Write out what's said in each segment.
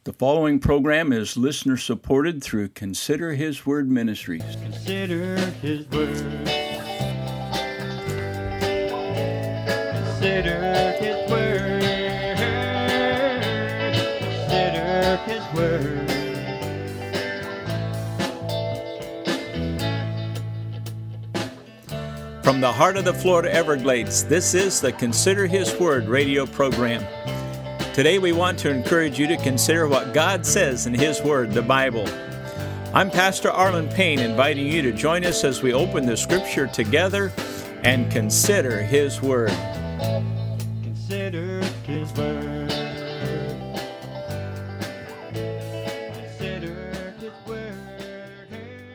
The following program is listener-supported through Consider His Word Ministries. Consider His Word. Consider His Word. Consider His Word. From the heart of the Florida Everglades, this is the Consider His Word radio program. Today we want to encourage you to consider what God says in His Word, the Bible. I'm Pastor Arlen Payne, inviting you to join us as we open the Scripture together and consider His Word. Consider His Word. Consider His Word.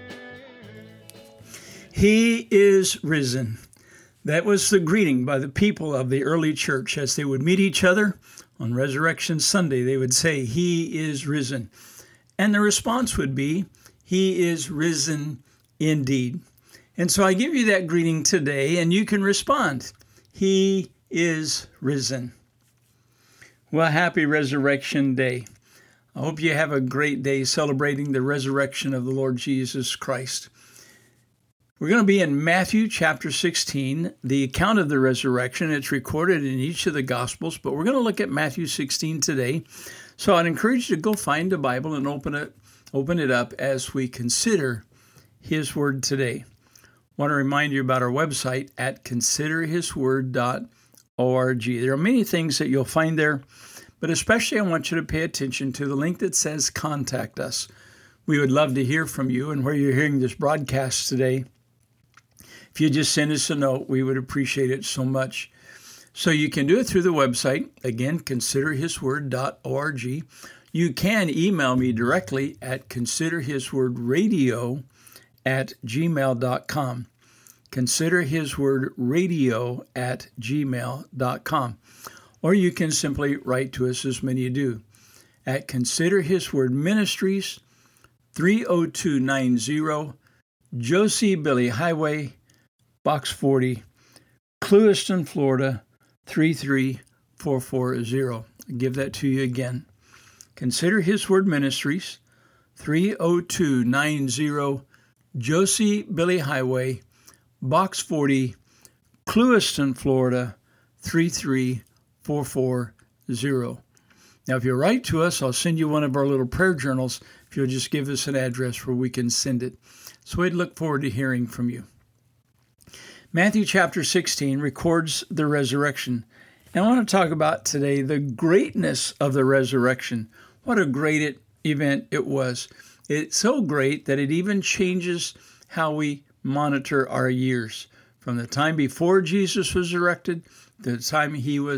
He is risen. That was the greeting by the people of the early church as they would meet each other on Resurrection Sunday. They would say, He is risen. And the response would be, He is risen indeed. And so I give you that greeting today, and you can respond, He is risen. Well, happy Resurrection Day. I hope you have a great day celebrating the resurrection of the Lord Jesus Christ. We're going to be in Matthew chapter 16, the account of the resurrection. It's recorded in each of the Gospels, but we're going to look at Matthew 16 today. So I'd encourage you to go find a Bible and open it up as we consider His Word today. I want to remind you about our website at considerhisword.org. There are many things that you'll find there, but especially I want you to pay attention to the link that says Contact Us. We would love to hear from you and where you're hearing this broadcast today. If you just send us a note, we would appreciate it so much. So you can do it through the website, again, considerhisword.org. You can email me directly at considerhiswordradio@gmail.com. considerhiswordradio@gmail.com. Or you can simply write to us, as many do, at Consider His Word Ministries, 30290 Josie Billy Highway, Box 40, Clewiston, Florida, 33440. I'll give that to you again. Consider His Word Ministries, 30290 Josie Billy Highway, Box 40, Clewiston, Florida, 33440. Now, if you write to us, I'll send you one of our little prayer journals if you'll just give us an address where we can send it. So we'd look forward to hearing from you. Matthew chapter 16 records the resurrection. And I want to talk about today the greatness of the resurrection. What a great event it was. It's so great that it even changes how we monitor our years. From the time before Jesus was resurrected to the time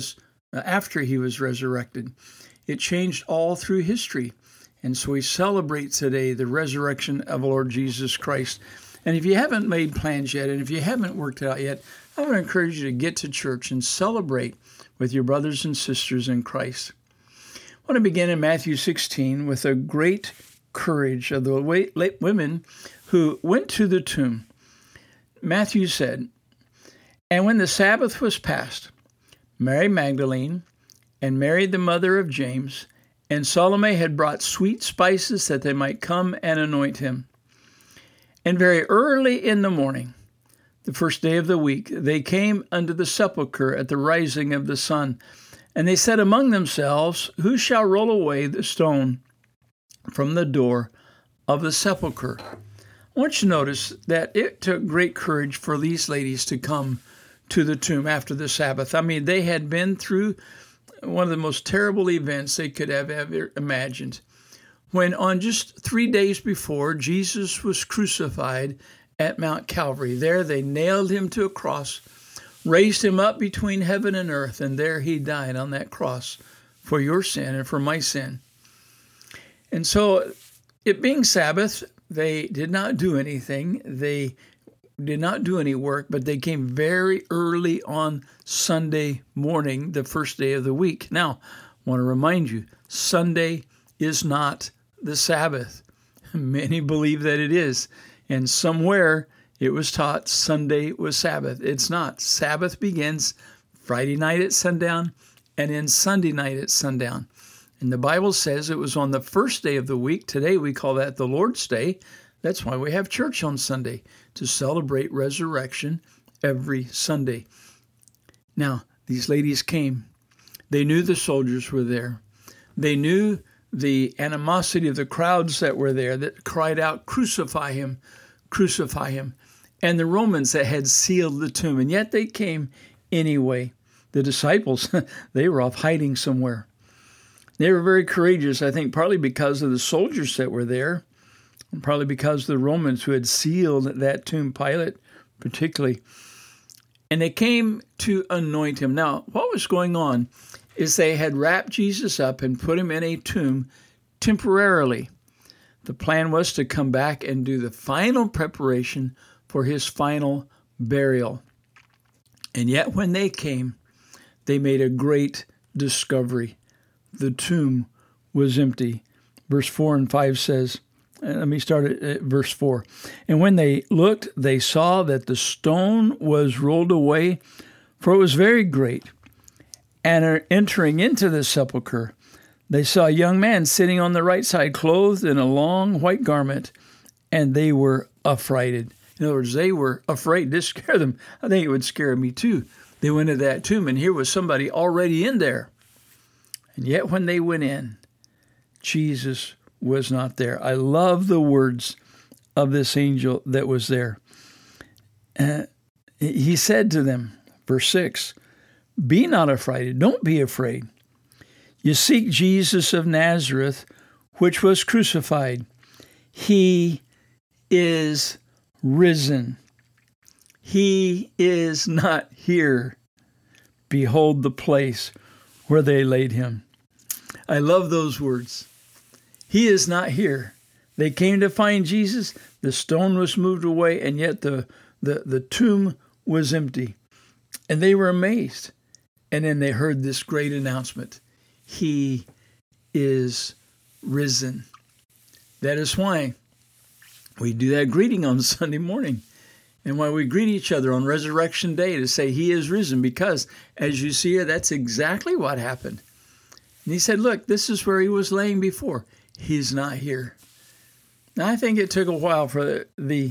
after he was resurrected. It changed all through history. And so we celebrate today the resurrection of the Lord Jesus Christ. And if you haven't made plans yet, and if you haven't worked it out yet, I would encourage you to get to church and celebrate with your brothers and sisters in Christ. I want to begin in Matthew 16 with the great courage of the women who went to the tomb. Matthew said, "And when the Sabbath was past, Mary Magdalene and Mary the mother of James and Salome had brought sweet spices that they might come and anoint him. And very early in the morning, the first day of the week, they came unto the sepulchre at the rising of the sun. And they said among themselves, Who shall roll away the stone from the door of the sepulchre?" I want you to notice that it took great courage for these ladies to come to the tomb after the Sabbath. I mean, they had been through one of the most terrible events they could have ever imagined. When on just 3 days before, Jesus was crucified at Mount Calvary. There they nailed him to a cross, raised him up between heaven and earth, and there he died on that cross for your sin and for my sin. And so, it being Sabbath, they did not do anything. They did not do any work, but they came very early on Sunday morning, the first day of the week. Now, I want to remind you, Sunday is not the Sabbath. Many believe that it is, and somewhere it was taught Sunday was Sabbath. It's not. Sabbath begins Friday night at sundown and ends Sunday night at sundown. And the Bible says it was on the first day of the week. Today we call that the Lord's Day. That's why we have church on Sunday, to celebrate resurrection every Sunday. Now, these ladies came. They knew the soldiers were there. They knew the animosity of the crowds that were there that cried out, "Crucify him, crucify him." And the Romans that had sealed the tomb. And yet they came anyway. The disciples, they were off hiding somewhere. They were very courageous, I think, partly because of the soldiers that were there, and probably because of the Romans who had sealed that tomb, Pilate particularly. And they came to anoint him. Now, what was going on is they had wrapped Jesus up and put him in a tomb temporarily. The plan was to come back and do the final preparation for his final burial. And yet when they came, they made a great discovery. The tomb was empty. Verse 4 and 5 says, let me start at verse 4. And when they looked, they saw that the stone was rolled away, for it was very great. And entering into the sepulchre, they saw a young man sitting on the right side, clothed in a long white garment, and they were affrighted. In other words, they were afraid. This scared them. I think it would scare me too. They went to that tomb, and here was somebody already in there. And yet when they went in, Jesus was not there. I love the words of this angel that was there. He said to them, verse 6, "Be not afraid, don't be afraid. You seek Jesus of Nazareth, which was crucified. He is risen. He is not here. Behold the place where they laid him." I love those words. He is not here. They came to find Jesus. The stone was moved away, and yet the tomb was empty. And they were amazed. And then they heard this great announcement. He is risen. That is why we do that greeting on Sunday morning, and why we greet each other on Resurrection Day to say he is risen, because as you see here, that's exactly what happened. And he said, look, this is where he was laying before. He's not here. Now, I think it took a while for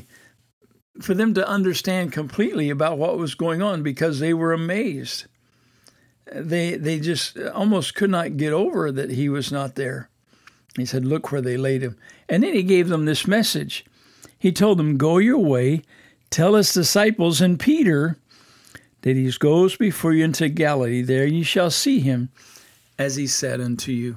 them to understand completely about what was going on, because they were amazed. They just almost could not get over that he was not there. He said, look where they laid him. And then he gave them this message. He told them, go your way, tell his disciples and Peter that he goes before you into Galilee. There you shall see him, as he said unto you.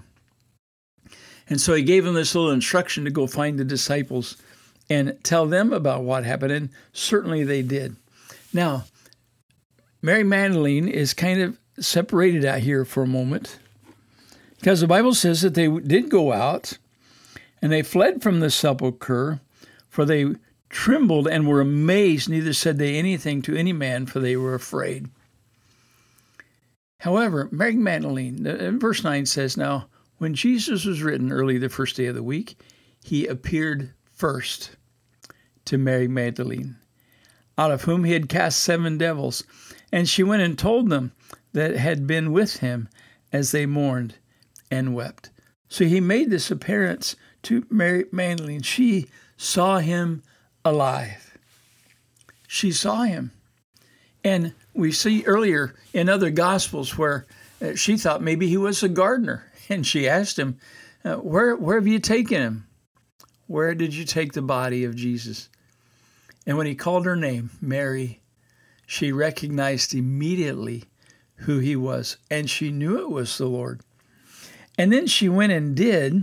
And so he gave them this little instruction to go find the disciples and tell them about what happened, and certainly they did. Now, Mary Magdalene is kind of separated out here for a moment, because the Bible says that they did go out, and they fled from the sepulchre, for they trembled and were amazed, neither said they anything to any man, for they were afraid. However, Mary Magdalene, in verse 9 says, now, when Jesus was risen early the first day of the week, he appeared first to Mary Magdalene, out of whom he had cast 7 devils. And she went and told them that had been with him as they mourned and wept. So he made this appearance to Mary Magdalene. She saw him alive. She saw him. And we see earlier in other Gospels where she thought maybe he was a gardener. And she asked him, where have you taken him? Where did you take the body of Jesus? And when he called her name, Mary, she recognized immediately who he was. And she knew it was the Lord. And then she went and did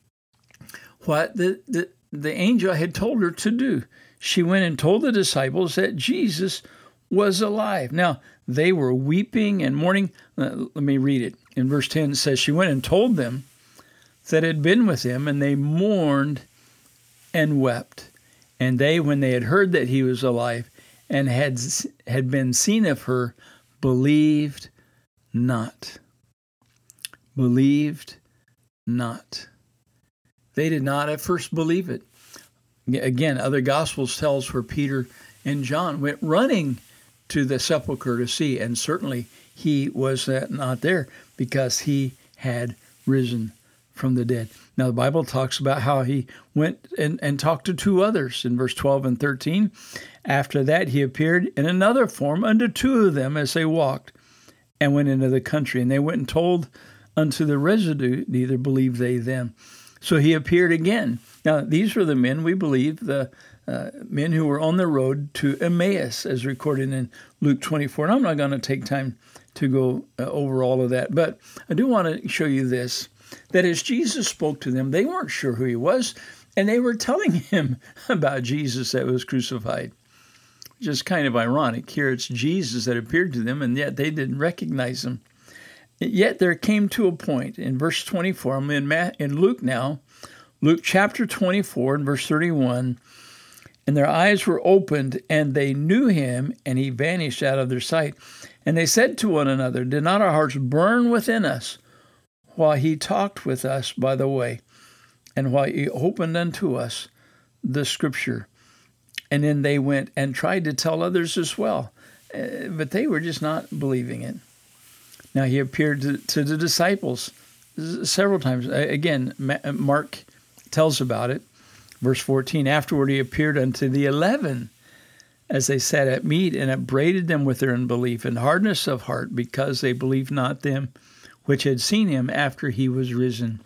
what the angel had told her to do. She went and told the disciples that Jesus was alive. Now, they were weeping and mourning. Let me read it. In verse 10, it says, she went and told them that had been with him, and they mourned and wept. And they, when they had heard that he was alive and had been seen of her, believed not. Believed not. They did not at first believe it. Again, other Gospels tells where Peter and John went running to the sepulchre to see, and certainly he was not there because he had risen from the dead. Now, the Bible talks about how he went and talked to two others in verse 12 and 13. After that, he appeared in another form unto two of them as they walked and went into the country. And they went and told unto the residue, neither believed they them. So he appeared again. Now, these were the men, we believe, the men who were on the road to Emmaus, as recorded in Luke 24. And I'm not going to take time to go over all of that, but I do want to show you this, that as Jesus spoke to them, they weren't sure who he was, and they were telling him about Jesus that was crucified. Which is kind of ironic. Here it's Jesus that appeared to them, and yet they didn't recognize him. Yet there came to a point in verse 24, I'm in Luke now, Luke chapter 24 and verse 31, and their eyes were opened, and they knew him, and he vanished out of their sight. And they said to one another, did not our hearts burn within us while he talked with us by the way, and while he opened unto us the scripture? And then they went and tried to tell others as well, but they were just not believing it. Now he appeared to the disciples several times. Again, Mark tells about it. Verse 14, afterward he appeared unto the 11 as they sat at meat, and upbraided them with their unbelief and hardness of heart, because they believed not them which had seen him after he was risen.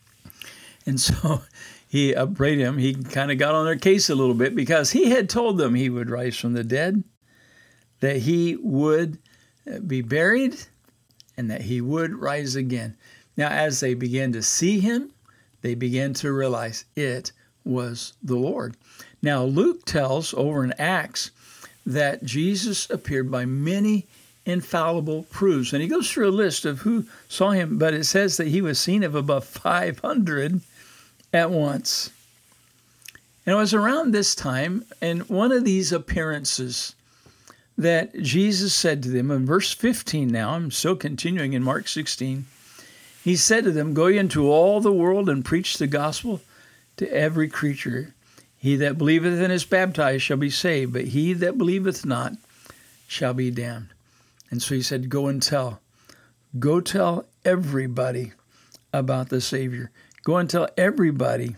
And so he upbraided them. He kind of got on their case a little bit, because he had told them he would rise from the dead, that he would be buried, and that he would rise again. Now, as they began to see him, they began to realize it was the Lord. Now, Luke tells over in Acts that Jesus appeared by many infallible proofs. And he goes through a list of who saw him, but it says that he was seen of above 500 at once. And it was around this time, and one of these appearances, that Jesus said to them in verse 15 now, I'm still continuing in Mark 16, he said to them, go ye into all the world and preach the gospel to every creature. He that believeth and is baptized shall be saved, but he that believeth not shall be damned. And so he said, go tell everybody about the Savior. Go and tell everybody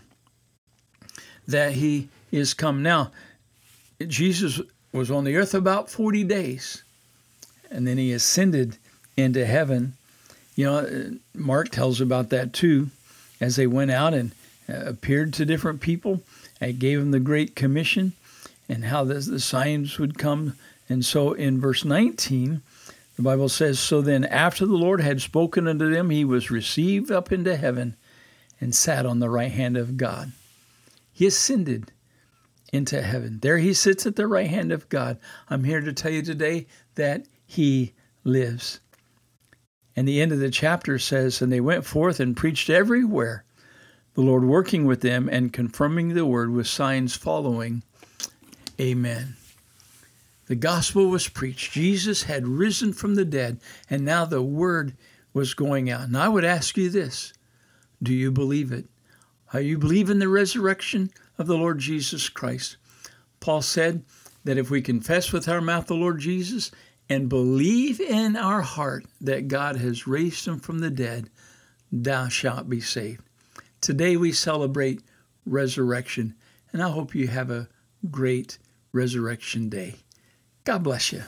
that he is come. Now, Jesus was on the earth about 40 days, and then he ascended into heaven. You know, Mark tells about that too, as they went out and appeared to different people. And gave them the Great Commission and how the signs would come. And so in verse 19, the Bible says, so then after the Lord had spoken unto them, he was received up into heaven and sat on the right hand of God. He ascended into heaven. There he sits at the right hand of God. I'm here to tell you today that he lives. And the end of the chapter says, and they went forth and preached everywhere, the Lord working with them and confirming the word with signs following. Amen. The gospel was preached. Jesus had risen from the dead, and now the word was going out. And I would ask you this, do you believe it? Do you believe in the resurrection of the Lord Jesus Christ? Paul said that if we confess with our mouth the Lord Jesus and believe in our heart that God has raised him from the dead, thou shalt be saved. Today we celebrate resurrection, and I hope you have a great resurrection day. God bless you.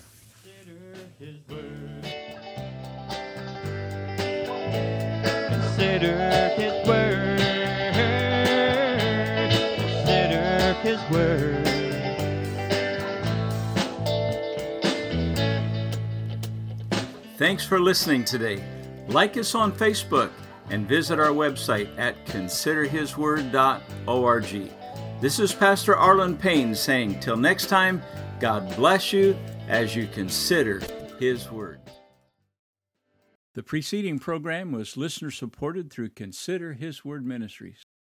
Consider his word. Consider his word. Thanks for listening today. Like us on Facebook and visit our website at considerhisword.org. This is Pastor Arlen Payne saying, till next time, God bless you as you consider his word. The preceding program was listener supported through Consider His Word Ministries.